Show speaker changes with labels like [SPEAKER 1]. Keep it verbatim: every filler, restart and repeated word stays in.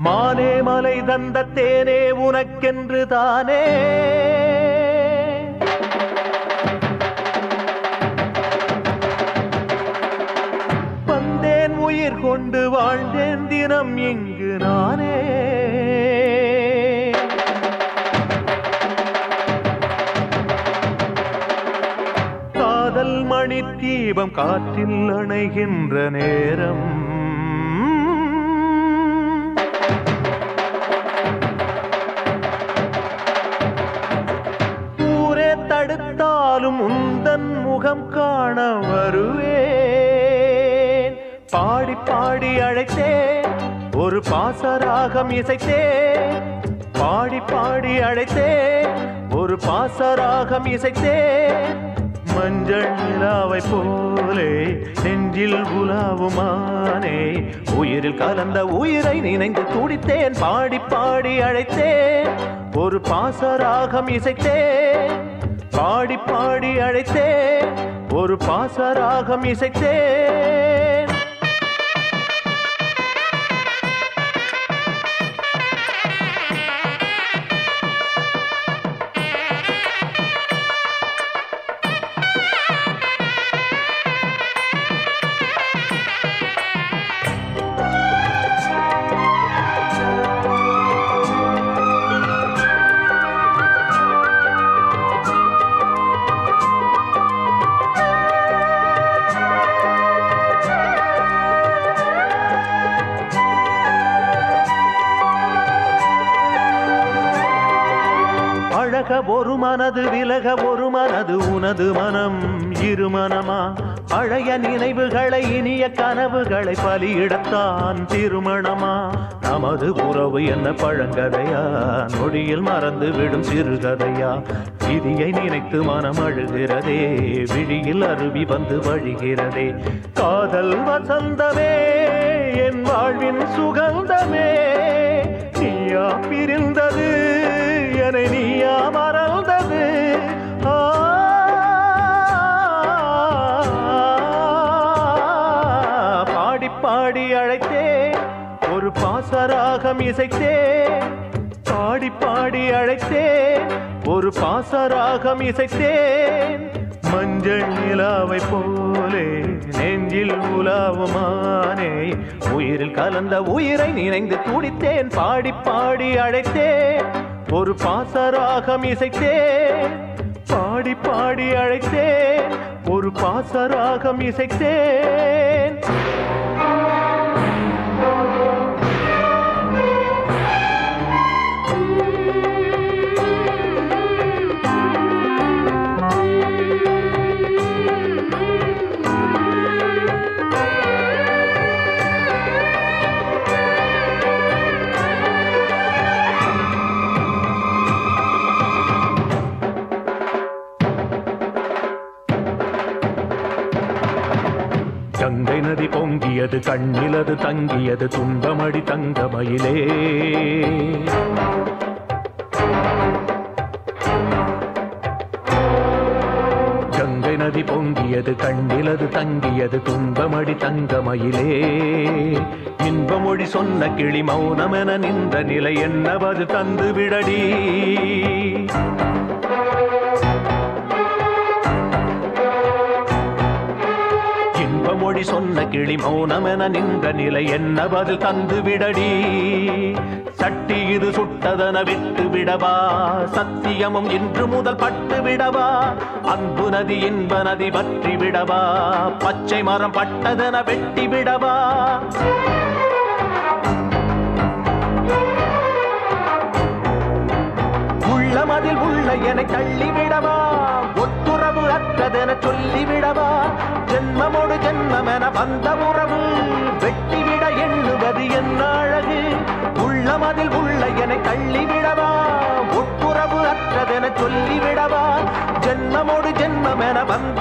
[SPEAKER 1] மானே மலை தந்த தேனே உனக்கென்று தானே வந்தேன் உயிர் கொண்டு வாழ்ந்தேன் தினம் இங்கு நானே காதல் மணி தீபம் காற்றில் அணைகின்ற நேரம் தடுத்தாலும் உந்தன் முகம் காண வருவேன் பாடி பாடி அழைத்தேன் ஒரு பாசராகம் இசைத்தேன் பாடி பாடி அழைத்தேன் ஒரு பாசராகம் இசைத்தேன் மஞ்சள் நிலாவை போலே நெஞ்சில் உலாவுமானே உயிரில் கலந்த உயிரை நினைந்து துடித்தேன் பாடி பாடி அழைத்தேன் ஒரு பாசராகம் இசைத்தேன் பாடி பாடி அழைத்தேன் ஒரு பாசராகம் இசைத்தேன் ஒரு மனது விலக ஒரு மனது உனது மனம் இரு மனமா பழைய நினைவுகளை இனிய கனவுகளை பலியிடத்தான் திருமணமா நமது உறவு என்ன பழங்கதையா நொடியில் மறந்து விடும் சிறுகதையா விதியை நினைத்து மனம் அழுகிறதே விழியில் அருவி வந்து வழிகிறதே காதல் வசந்தமே என் வாழ்வின் சுகந்தமே நீயா பிரிந்தது என்னை நீயா மறந்தது பாடி பாடி அழைத்தேன் ஒரு பாசராகம் இசைத்தேன் பாடி பாடி அழைத்தேன் ஒரு பாசராகம் இசைத்தேன் மஞ்சள் நிலாவை போலே நெஞ்சில் உலாவுமானே உயிரில் கலந்த உயிரை நினைந்து துடித்தேன் பாடி பாடி அழைத்தேன் ஒரு பாசராகம் இசைத்தேன் பாடி பாடி அழைத்தேன் ஒரு பாசராகம் இசைத்தேன் கங்கை நதி பொங்கியது கண்ணிலது தங்கியது துன்பமடி தங்கமயிலே கங்கை நதி பொங்கியது கண்ணிலது தங்கியது துன்பமடி தங்கமயிலே இன்பமொழி சொன்ன கிளி மௌனமென நின்ற நிலை என்னவது தந்து விடடி மொழி சொன்ன கிளி மௌனமென நின்ற நிலை என்ன பதில் தந்து விடடி சட்டி இது சுட்டதன விட்டு விடவா சத்தியமும் இன்று முதல் பட்டு விடவா அன்பு நதி இன்ப நதி பற்றி விடவா பச்சை மரம் பட்டதென வெட்டி விடவா உள்ளமதில் உள்ள என தள்ளிவிடவா ஒத்துறவு அற்றதென சொல்லிவிடவா ஜென்மமோடு ஜென்மமென வந்த உறவு வெட்டிவிட எண்ணுவது என்ன அழகு உள்ளமதில் உள்ள என தள்ளிவிடவா ஒத்துறவு அற்றதென சொல்லிவிடவா ஜென்மமோடு ஜென்மமென வந்த